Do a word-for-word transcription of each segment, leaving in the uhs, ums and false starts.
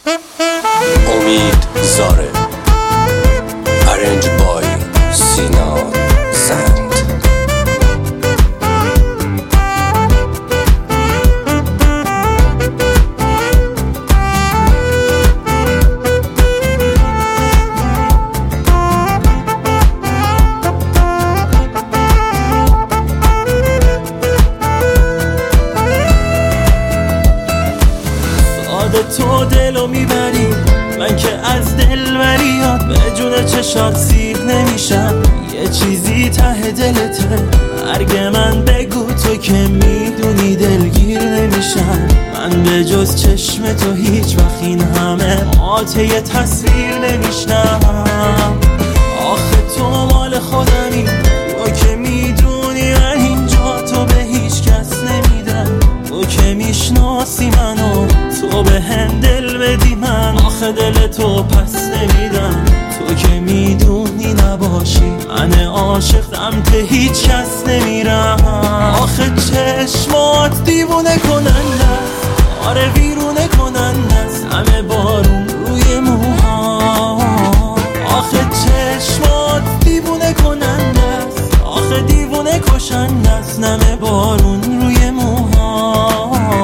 امید زاره. Arranged by سینا زند. تو دلو میبری، من که از دلبریات به جون چشات سیر نمیشم. یه چیزی ته دلته، مرگ من بگو تو که میدونی دلگیر نمیشم. من به جز چشم تو هیچ وقت این همه آته یه تصویر نمیشنم. آخه تو مال خودمی، تو که میدونی من اینجا تو به هیچ کس نمیدم. تو که میشناسی منو، تو به هم دل بدی من آخه دل تو پس نمیدم. تو که میدونی نباشی من عاشقم ته هیچ کس نمیرم. آخه چشمات دیوونه کننده، آره ویرونه کننده است، همه بارون روی موها. آخه چشمات دیوونه کننده است، آخه دیوونه کشنده است، نمه بارون روی موها.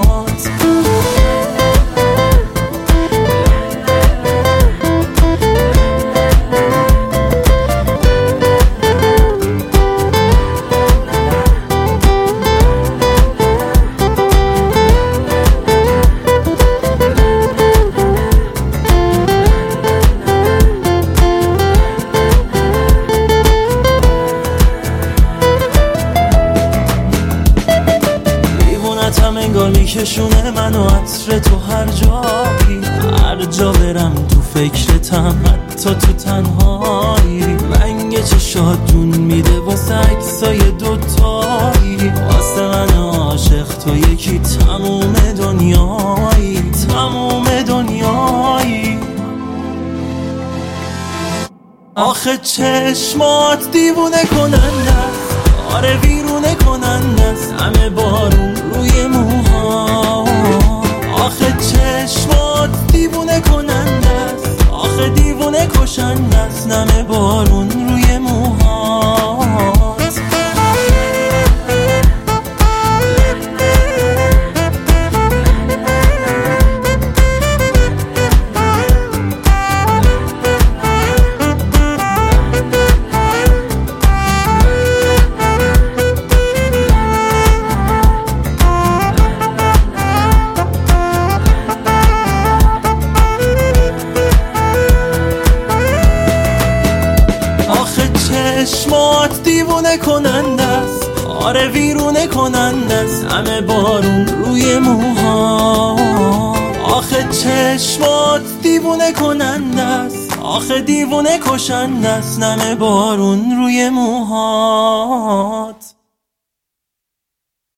هم انگار میکشونه منو عطر تو هر جایی، هر جا برم تو فکرتم، حتی تو تنهایی. رنگ چشات جون میده واسه عکسای دوتایی، واسه من عاشق تو یکی تموم دنیایی، تموم دنیایی. آخه چشمات دیوونه کننده است، آره ویرونه کننده است، همه بارون روی موها. آخه چشمات دیوونه کننده است، آخه دیوونه کشنده است، نمه بارون روی موها. چشمات دیوونه کننده است، آره ویرونه کننده است، همه بارون روی موها. آخه چشمات دیوونه کننده است، آخه دیوونه کشنده است، نمه بارون روی موهات.